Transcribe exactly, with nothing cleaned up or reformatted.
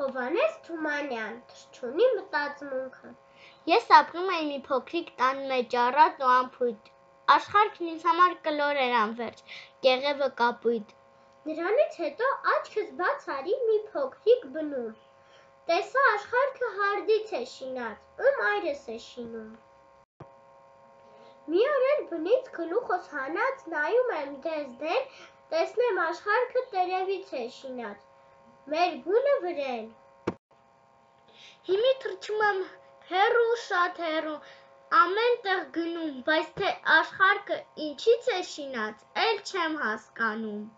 Հովհաննես Թումանյան, թռչունի մտածմունքը։ Ես ապրում էի մի փոքրիկ տան մեջ, առատ ու անփույթ, աշխարհքն ինձ համար կլոր էր անվերջ, կեղևը կապույտ։ Նրանից հետո աչքս բաց արի մի փոքրիկ բնում, տեսա աշխարհքը հարդից է շինած, ու մայրս է շինում։ Մի օր էլ բնից գլուխս հանած նայում եմ դես դեն, տեսնեմ աշխարհքը տերևից է շինած, մեր բունը վրեն։ Հիմի թռչում եմ հեռու, շատ հեռու, ամեն տեղ գնում, բայց թե աշխարհքը ինչից է շինած, էլ չեմ հասկանում։